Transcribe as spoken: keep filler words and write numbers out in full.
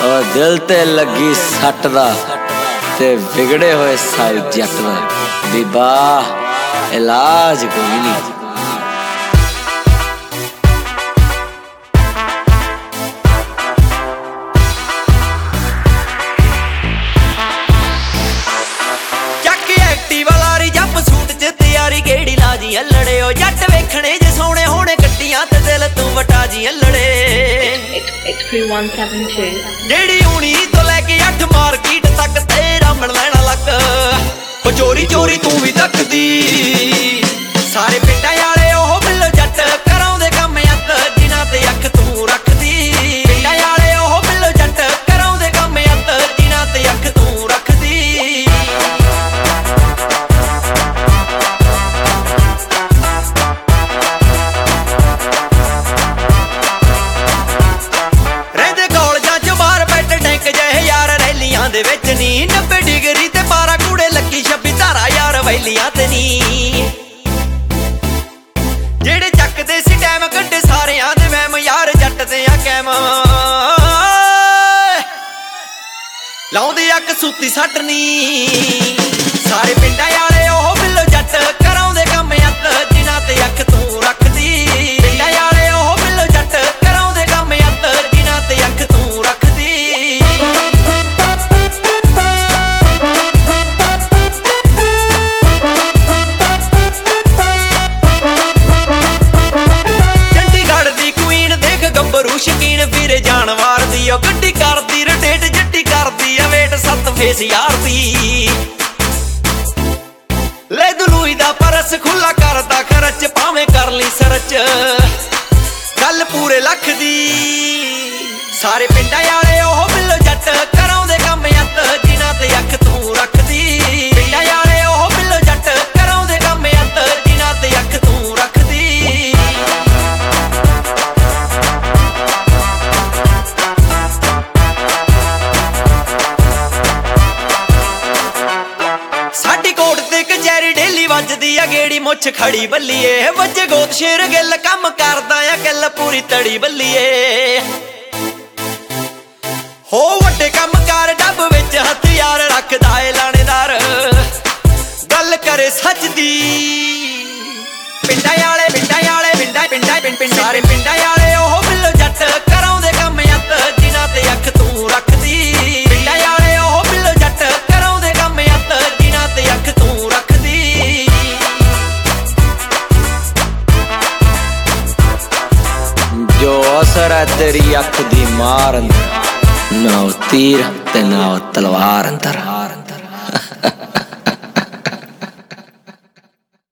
दिल ते लगी सट दा ते बिगड़े होए साल जट दा बीबा इलाज कोई नहीं। गेड़ी ला जी लड़े ओ जट वेखने जे सोने होने कट्टियां ते दिल तू वटा जी लड़े जेड़ी उनी तो लेके अठ मार्केट तक तेरा मिल लेना लक ओ चोरी चोरी तू भी तकदी सारे पिंडां वाले ओह मिलो जट कराउंदे कम अत जिन्हां ते अख तू रखदी पिंडां वाले ओह मिलो जट कराउंदे कम अत जिन्हां ते अख तू रखदी। दे विच नी नब्बे डिग्री ते बारह कूड़े लगी छब्बी धारा यार वैलियां ते नी जेड़े चकदे सी टैम कड्डे सारियां दे मैम यार जट ते आ कैम लाउंदे अक सूती सट नी सारे पिंडां वाले ओह मिलो जट कराउंदे कम अत जिन्हां ते अख तू रखदी पिंडां वाले ओह मिलो जट कराउंदे कम अत जिन्हां ते अख तू रखदी। शकीन फिर जानवर दी गड्डी करदी रोटेट जट्टी करदी वेट सत्त फेस यार दी ले दुलूई दा परस खुला करदा खर्च भावें कर ली सरच गल पूरे लख दी सारे पिंडां वाले ओह मिलो जट कराउंदे कम अत जिन्हां ते अख तू रखदी पिंडां वाले ओह मिलो जट कराउंदे कम अत जिन्हां ते अख तू रखदी। वजदी आ गेड़ी मुछ खड़ी बल्लीए वजे गोद शेर गिल कम करदा आ गल पूरी तड़ी बल्लीए हो वड्डे कम कर डब विच हथियार रखदा ए लाणेदार गल करे सच दी पिंडां वाले पिंडां वाले पिंडां पिंडां पिंड पिंड सारे पिंडां वाले ओह मिलो जट कराउंदे कम अत जिन्हां ते अख तू रखदी पिंडां वाले ओह मिलो जट कराउंदे कम अत जिन्हां ते अख तू रखदी। जो असर है तेरी अख दी मार अंदर ना तीर ते ना तलवार अंदर।